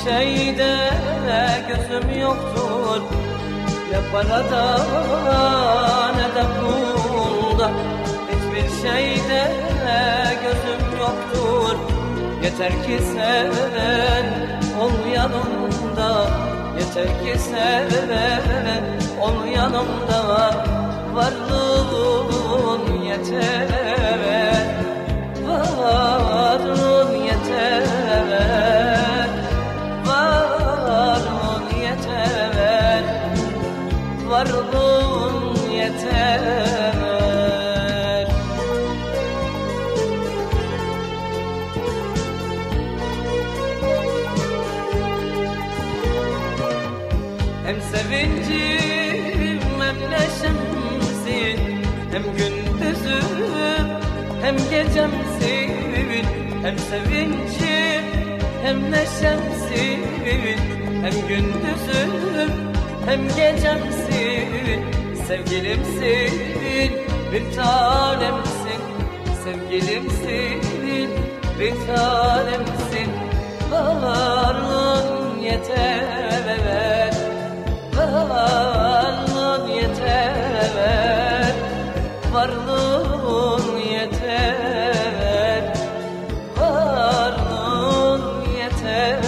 şeyde gözüm yoktur, ne parada ne de pulda. Hiçbir şeyde gözüm yoktur, yeter ki sen ol yanımda. Yeter ki sen ol yanımda. Varlığın yeter, varlığın yeter, varlığın yeter, varlığın yeter. Hem sevincim hem neşemsin, hem gündüzüm hem gecemsin. Hem sevincim hem neşemsin, hem gündüzüm hem gecemsin. Sevgilimsin, bir tanemsin, sevgilimsin, bir tanemsin. Varlığın yeter, varlığın yeter, varlığın yeter, varlığın yeter.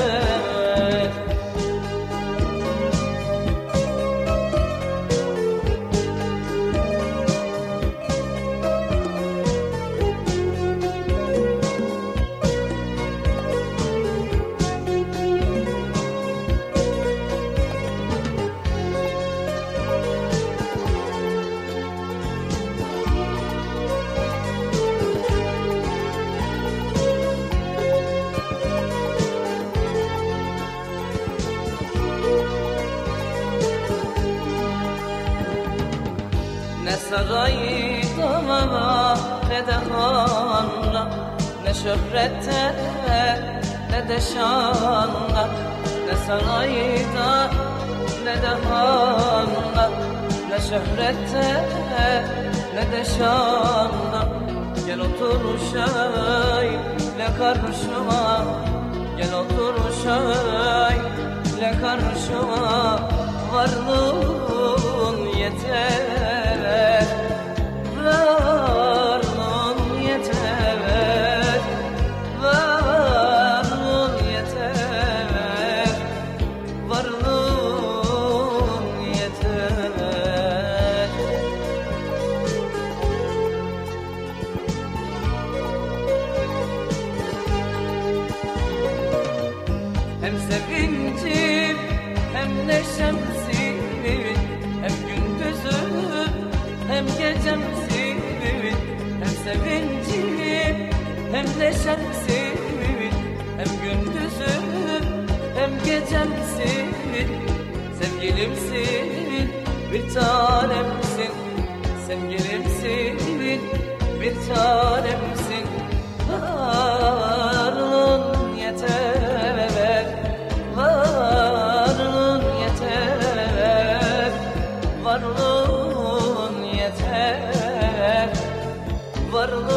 Ne sarayda ne de handa, ne şöhrette ne de şanda. Ne sarayda ne de handa, ne şöhrette ne de şanda. Gel otur şöyle karşıma, gel otur şöyle karşıma. Varlığın yeter, varlığın yeter, varlığın yeter, varlığın yeter. Hem sevincim hem neşemsin, hem gündüzüm hem gecemsin. Hem sevincim hem neşemsin, hem gündüzüm hem gecemsin. Sevgilimsin, bir tanemsin, sevgilimsin, bir tanemsin. Varlığın yeter, varlığın yeter, varlığın yeter, varlığın